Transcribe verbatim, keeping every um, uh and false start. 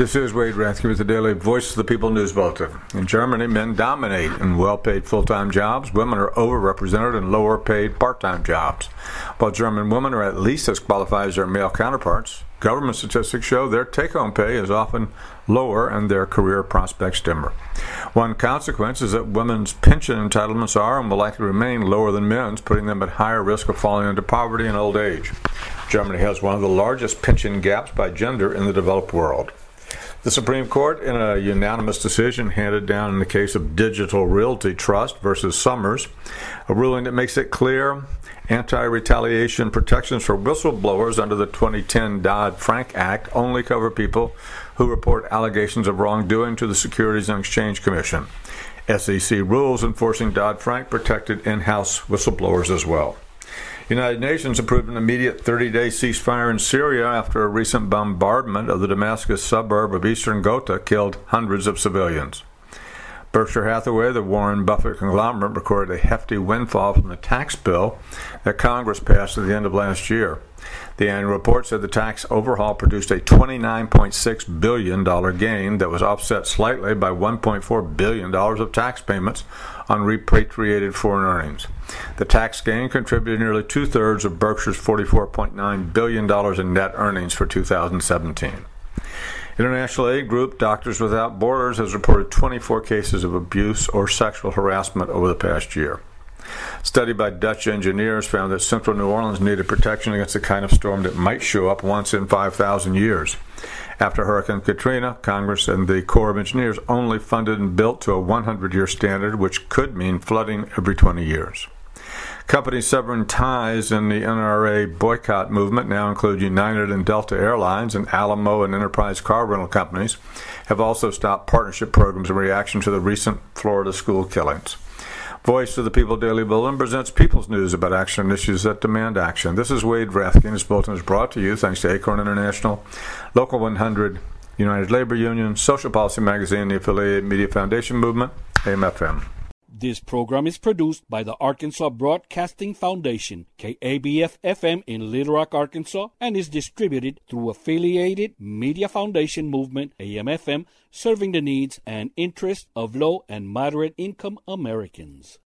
This is Wade Rathke with the Daily Voice of the People News Bulletin. In Germany, men dominate in well-paid full-time jobs. Women are overrepresented in lower-paid part-time jobs. While German women are at least as qualified as their male counterparts, government statistics show their take-home pay is often lower and their career prospects dimmer. One consequence is that women's pension entitlements are and will likely remain lower than men's, putting them at higher risk of falling into poverty in old age. Germany has one of the largest pension gaps by gender in the developed world. The Supreme Court, in a unanimous decision handed down in the case of Digital Realty Trust versus Summers, a ruling that makes it clear anti-retaliation protections for whistleblowers under the twenty ten Dodd-Frank Act only cover people who report allegations of wrongdoing to the Securities and Exchange Commission. S E C rules enforcing Dodd-Frank protected in-house whistleblowers as well. The United Nations approved an immediate thirty-day ceasefire in Syria after a recent bombardment of the Damascus suburb of eastern Ghouta killed hundreds of civilians. Berkshire Hathaway, the Warren Buffett conglomerate, recorded a hefty windfall from the tax bill that Congress passed at the end of last year. The annual report said the tax overhaul produced a twenty-nine point six billion dollars gain that was offset slightly by one point four billion dollars of tax payments on repatriated foreign earnings. The tax gain contributed nearly two-thirds of Berkshire's forty-four point nine billion dollars in net earnings for two thousand seventeen. International aid group Doctors Without Borders has reported twenty-four cases of abuse or sexual harassment over the past year. A study by Dutch engineers found that central New Orleans needed protection against the kind of storm that might show up once in five thousand years. After Hurricane Katrina, Congress and the Corps of Engineers only funded and built to a one hundred year standard, which could mean flooding every twenty years. Companies severing ties in the N R A boycott movement now include United and Delta Airlines, and Alamo and Enterprise car rental companies have also stopped partnership programs in reaction to the recent Florida school killings. Voice of the People Daily Bulletin presents People's News about action and issues that demand action. This is Wade Rathke, and this bulletin is brought to you thanks to Acorn International, Local one hundred, United Labor Union, Social Policy Magazine, the Affiliated Media Foundation Movement, A M F M. This program is produced by the Arkansas Broadcasting Foundation, K A B F F M in Little Rock, Arkansas, and is distributed through Affiliated Media Foundation Movement, A M F M, serving the needs and interests of low and moderate income Americans.